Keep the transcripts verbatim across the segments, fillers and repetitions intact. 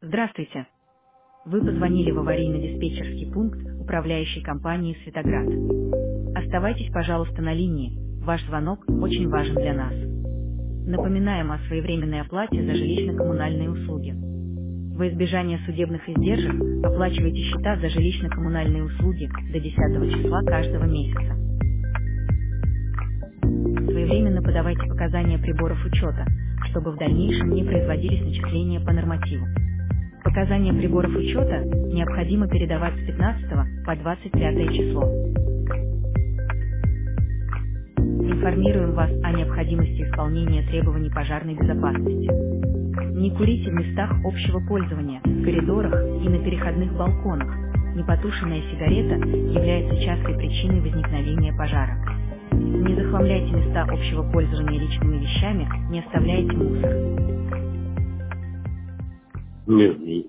Здравствуйте. Вы позвонили в аварийно-диспетчерский пункт управляющей компании «Светоград». Оставайтесь, пожалуйста, на линии. Ваш звонок очень важен для нас. Напоминаем о своевременной оплате за жилищно-коммунальные услуги. Во избежание судебных издержек оплачивайте счета за жилищно-коммунальные услуги до десятого числа каждого месяца. Своевременно подавайте показания приборов учета, чтобы в дальнейшем не производились начисления по нормативу. Показания приборов учета необходимо передавать с пятнадцатого по двадцать пятое число. Информируем вас о необходимости исполнения требований пожарной безопасности. Не курите в местах общего пользования, в коридорах и на переходных балконах. Непотушенная сигарета является частой причиной возникновения пожара. Не захламляйте места общего пользования личными вещами, не оставляйте мусор. Нет, нет.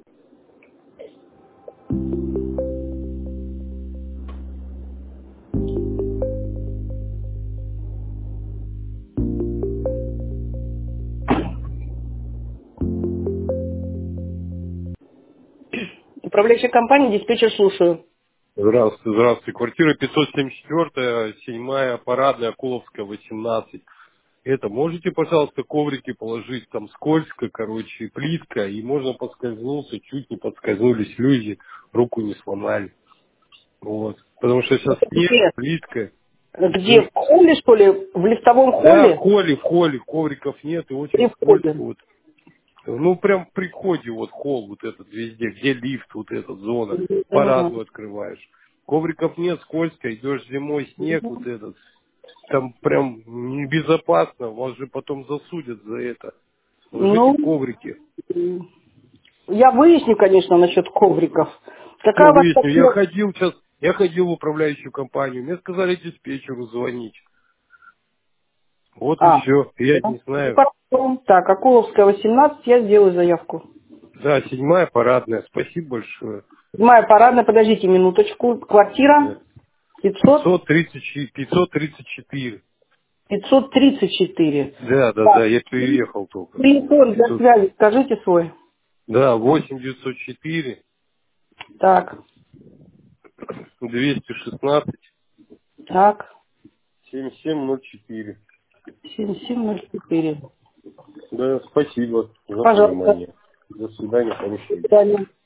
Управляющая компания, диспетчер, слушаю. Здравствуйте, здравствуйте. Квартира пятьсот семьдесят четыре, седьмая парадная, Акуловская, восемнадцать. Это, можете, пожалуйста, коврики положить, там скользко, короче, плитка, и можно поскользнуться, чуть не подскользнулись люди, руку не сломали. Вот. Потому что сейчас снег, Где? плитка. Где? Ну, В холле, что ли? В лифтовом да, в холле? холле, в холле, ковриков нет, и очень Или в скользко. холле? Вот. Ну, прям при входе, вот холл вот этот везде, где лифт, вот эта зона, Ага. парадную открываешь. Ковриков нет, скользко, идешь зимой, снег вот этот. Там прям небезопасно, вас же потом засудят за это. Ложите Ну, коврики. м, я выясню, конечно, насчет ковриков. Что Какая у вас выясню, я квартира? ходил сейчас, я ходил в управляющую компанию, мне сказали диспетчеру звонить. Вот и А, все, я да. не знаю. Хорошо. Так, Акуловская, восемнадцать, я сделаю заявку. Да, седьмая парадная, спасибо большое. Седьмая парадная, подождите минуточку. Квартира Да. пятьсот, пятьсот тридцать, четыре- пятьсот тридцать четыре. пятьсот тридцать четыре. Да, да, да, Так, я переехал только. телефон для пятьсот. связи, скажите свой. Да, восемь девятьсот четыре, Так, двести шестнадцать, так, семьдесят семь ноль четыре. семь семь ноль четыре. Да, спасибо за Пожалуйста. понимание. До свидания, До хорошего вечера. свидания.